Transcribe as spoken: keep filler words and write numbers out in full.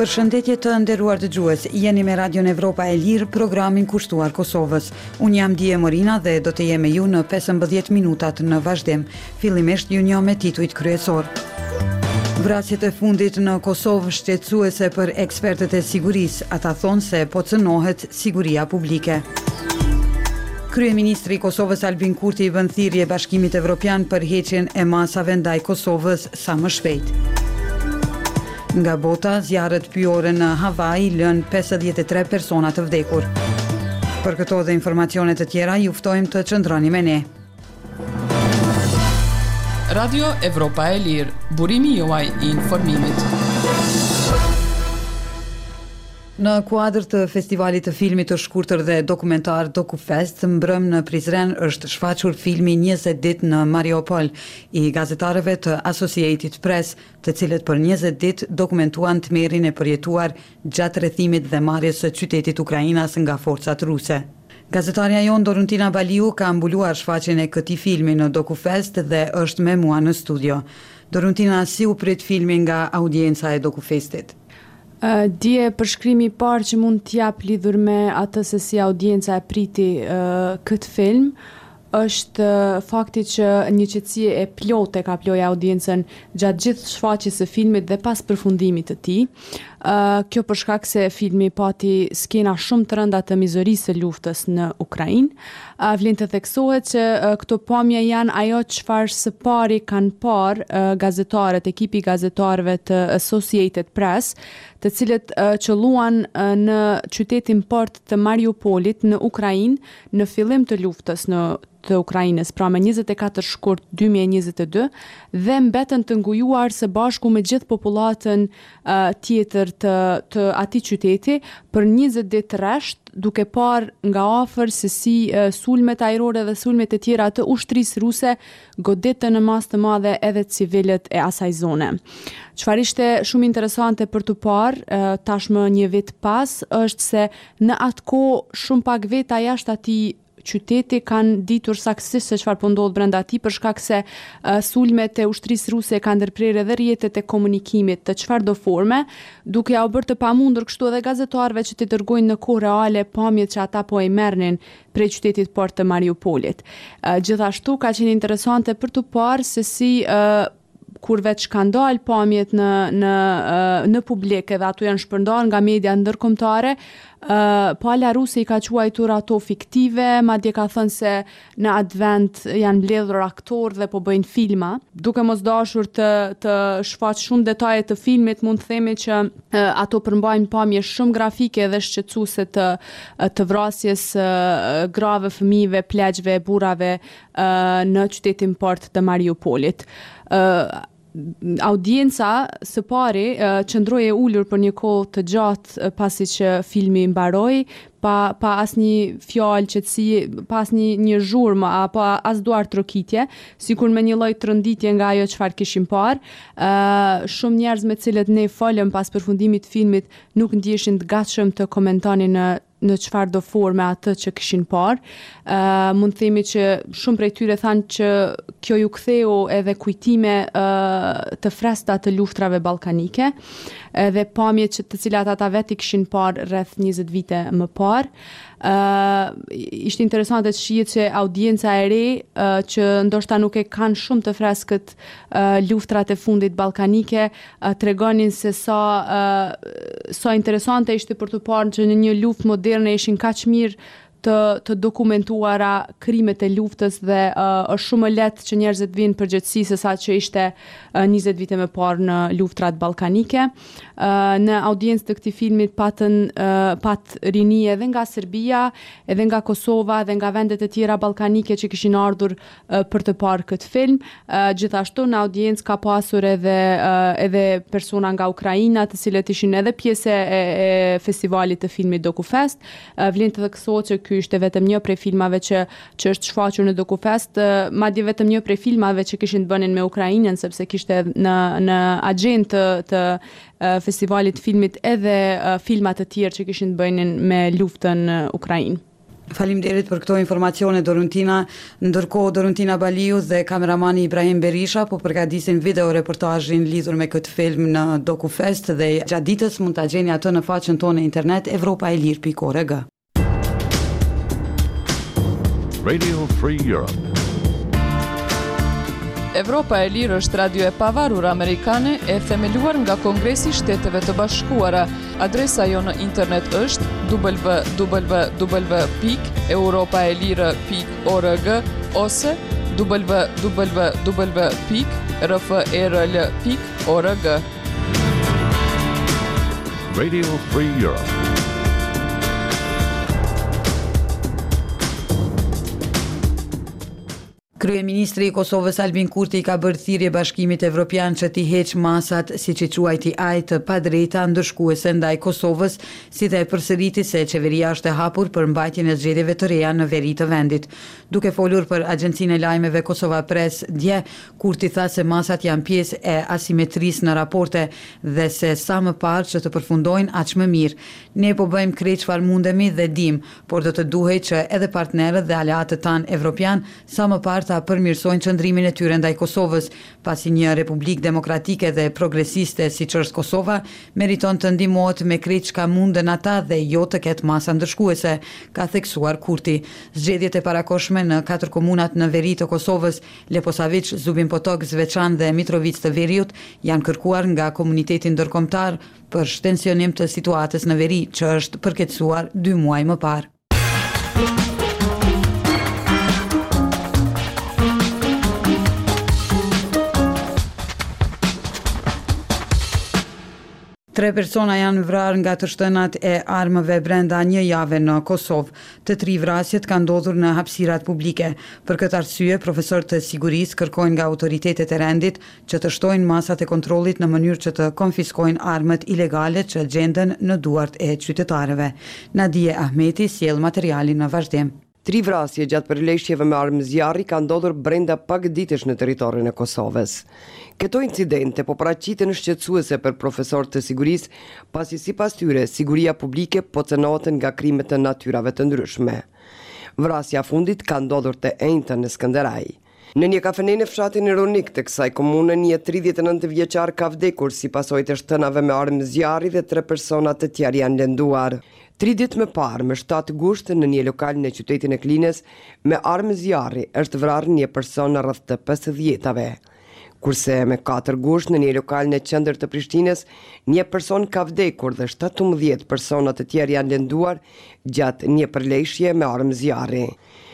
Përshëndetje të nderuar dëgjues, jeni me Radion Evropa e Lirë, programin kushtuar Kosovës. Unë jam Dije Morina dhe do të jem me ju në pesëmbëdhjetë minutat në vazhdim. Fillimisht ju njoh me titujt kryesor. Vrasjet e fundit në Kosovë shqetësuese për ekspertët e sigurisë, ata thonë se po cënohet siguria publike. Kryeministri i Kosovës Albin Kurti i bën thirrje Bashkimit Evropian për heqjen e masave ndaj Kosovës sa më shpejt. Nga bota, zjarret pyjore në Havaj lën pesëdhjetë e tre persona të vdekur. Për këto dhe informacione të tjera, ju ftojmë të qëndroni me ne. Radio Evropa e Lirë, burimi juaj i informimit. Në kuadër të festivalit të filmit të shkurtër dhe dokumentar DokuFest, mbrëm në Prizren është shfaqur filmi njëzet ditë në Mariupol i gazetarëve të Associated Press, të cilët për njëzet ditë dokumentuan tmerrin e përjetuar gjatë rrethimit dhe marrjes së qytetit Ukrainas nga forcat ruse. Gazetarja jon Doruntina Baliu ka mbuluar shfaqjen e këtij filmi në DokuFest dhe është me mua në studio. Doruntina, si u prit filmi nga audienca e DokuFestit? Uh, dje përshkrimi i parë që mund t'jap lidhur me atë se si audienca e priti uh, këtë film është uh, fakti që një qetësie e plotë ka ploj audiencën gjatë gjithë shfaqjes së filmit dhe pas përfundimit të tij. Uh, kjo për shkak se filmi pati skena shumë të rënda të mizorisë së luftës në Ukrainë. Uh, vlen të theksohet që uh, këto pamje janë ajo çfarë së pari kanë parë uh, gazetarët, ekipi i gazetarëve të Associated Press, të cilët uh, qëlluan uh, në qytetin port të Mariupolit në Ukrainë në fillim të luftës në të Ukrainës, pra me njëzet e katër shkurt dy mijë e njëzet e dy, dhe mbetën të ngujuar së bashku me gjithë popullatën uh, tjetër të, të atij qyteti për njëzet ditë rresht, duke parë nga afër se si uh, sulmet ajrore dhe sulmet e tjera të ushtrisë ruse goditën në masë të madhe edhe civilët e asaj zone. Çfarë ishte shumë interesante për të parë uh, tashmë një vit pas është se në atë kohë shumë pak veta jashtë atij qyteti kanë ditur saktësisht se çfarë po ndodh brenda atij për shkak se uh, sulmet e ushtrisë ruse kanë ndërprerë edhe rrjetet e komunikimit të çfarëdo forme, duke ja u bërë të pamundur kështu edhe gazetarëve që të dërgojnë në kohë reale pamjet që ata po i merrnin prej qytetit port të Mariupolit. Uh, gjithashtu ka qenë interesante për të parë se si uh, kur veç kanë dalë pamjet në në në publik edhe ato janë shpërndarë nga media ndërkombëtare, uh, pala ruse i ka quajtur ato fiktive, madje ka thënë se në advent janë mbledhur aktorë dhe po bëjnë filma. Duke mos dashur të të shfaq shumë detaje të filmit, mund të themi që uh, ato përmbajnë pamje shumë grafike dhe shqetësuese të të vrasjes uh, grave fëmijëve, pleqve, burrave uh, në qytetin port të Mariupolit. Uh, Audienca së pari uh, qëndroi e ulur për një kohë të gjatë uh, pasi që filmi mbaroi, pa pa asnjë fjalë qetësie, pa asnjë një zhurmë apo as duar trokitje, sikur me një lloj tronditje nga ajo çfarë kishim parë. Uh, shumë njerëz me cilët ne folëm pas përfundimit të filmit nuk ndjeshin të gatshëm të komentonin në në çfarë do forme atë që kishin parë. Uh, mund të themi që shumë prej tyre thanë që kjo ju ktheu edhe kujtime uh, të freskëta të luftrave ballkanike, edhe pamjet që të cilat ata vetë kishin parë rreth njëzet vite më parë. Uh, ishte interesante të shihet që audienca e re uh, që ndoshta nuk e kanë shumë të freskët uh, luftrat e fundit ballkanike uh, tregonin se sa uh, sa interesante ishte për të parë që në një luftë moderne ishin kaq mirë të të dokumentuara krimet e luftës dhe uh, është shumë e lehtë që njerëzit vinë përgjithësi se sa që ishte uh, njëzet vite më parë në luftrat ballkanike. Uh, në audiencë të këtij filmit patën uh, pat rini edhe nga Serbia, edhe nga Kosova, edhe nga vendet e tjera ballkanike që kishin ardhur uh, për të parë këtë film. Uh, gjithashtu në audiencë ka pasur edhe uh, edhe persona nga Ukraina, të cilët ishin edhe pjesë e, e festivalit të filmit DokuFest. Uh, vlen të theksohet që ky ishte vetëm një prej filmave që që është shfaqur në DokuFest, madje vetëm një prej filmave që kishin të bënin me Ukrainën, sepse kishte në në agjendë të, të festivalit filmit edhe filma të tjerë që kishin të bënin me luftën në Ukrainë. Faleminderit për këto informacione Doruntina. Ndërkohë Doruntina Baliu dhe kameramani Ibrahim Berisha po përgatisin video reportazhin lidhur me këtë film në DokuFest dhe gjatë ditës mund ta gjeni atë në faqen tonë në internet evropaelir pikë org. Radio Free Europe. Evropa e Lirë është radio e pavarur amerikane e themeluar nga Kongresi i Shteteve të Bashkuara. Adresa jo në internet është w w w pikë europaelire pikë org ose w w w pikë r f e r l pikë org. Radio Free Europe. Kryeministri i Kosovës Albin Kurti ka bërë thirrje Bashkimit Evropian që t'i heq masat, siç i quajti ai, të padrejta ndëshkuese ndaj Kosovës, si dhe e përsëriti se qeveria është e hapur për mbajtjen e zgjedhjeve të reja në veri të vendit. Duke folur për Agjencinë e Lajmeve Kosova Press dje, Kurti tha se masat janë pjesë e asimetrisë në raporte dhe se sa më parë që të përfundojnë aq më mirë. Ne po bëjmë krejt çfarë mundemi dhe dim, por do të duhej që edhe partnerët dhe aleatët tanë evropian sa më parë ta përmirësojnë qëndrimin e tyre ndaj Kosovës, pasi një republikë demokratike dhe progresiste siç është Kosova meriton të ndihmohet me krejt çka munden ata dhe jo të ketë masa ndëshkuese, ka theksuar Kurti. Zgjedhjet e parakoshme në katër komunat në veri të Kosovës, Leposavić, Zubin Potok, Zveçan dhe Mitrovic të Veriut, janë kërkuar nga komunitetin ndërkombëtar për shtensionim të situatës në veri, që është përkeqësuar dy muaj më parë. Tre persona janë vrarë nga të shtënat e armëve brenda një jave në Kosovë. Të tri vrasjet kanë ndodhur në hapësirat publike. Për këtë arsye, profesorët të sigurisë kërkojnë nga autoritetet e rendit që të shtojnë masat e kontrollit në mënyrë që të konfiskojnë armët ilegale që gjenden në duart e qytetarëve. Nadije Ahmeti sjell materialin në vazhdim. Tri vrasje gjatë përleshjeve me armë zjarri kanë ndodhur brenda pak ditësh në territorin e Kosovës. Këto incidente po paraqiten shqetësuese për profesorët të sigurisë, pasi sipas tyre siguria publike po cënohet nga krimet të natyrave të ndryshme. Vrasja fundit ka ndodhur te Ejnëtën në Skënderaj. Në një kafene në fshatin ironik të kësaj komune, një tridhjetë e nëntë vjeçar ka vdekur si pasojë të shtënave me armë zjarri dhe tre persona të tjerë janë lënduar. Tri ditë më parë, më shtatë gusht, në një lokal në qytetin e Klinës, me armë zjarri është vrarë një person rreth të pesëdhjetave. Kurse me katër gusht në një lokal në qendër të Prishtinës, një person ka vdekur dhe shtatëmbëdhjetë persona të tjerë janë lënduar gjatë një përleshje me armë zjarri.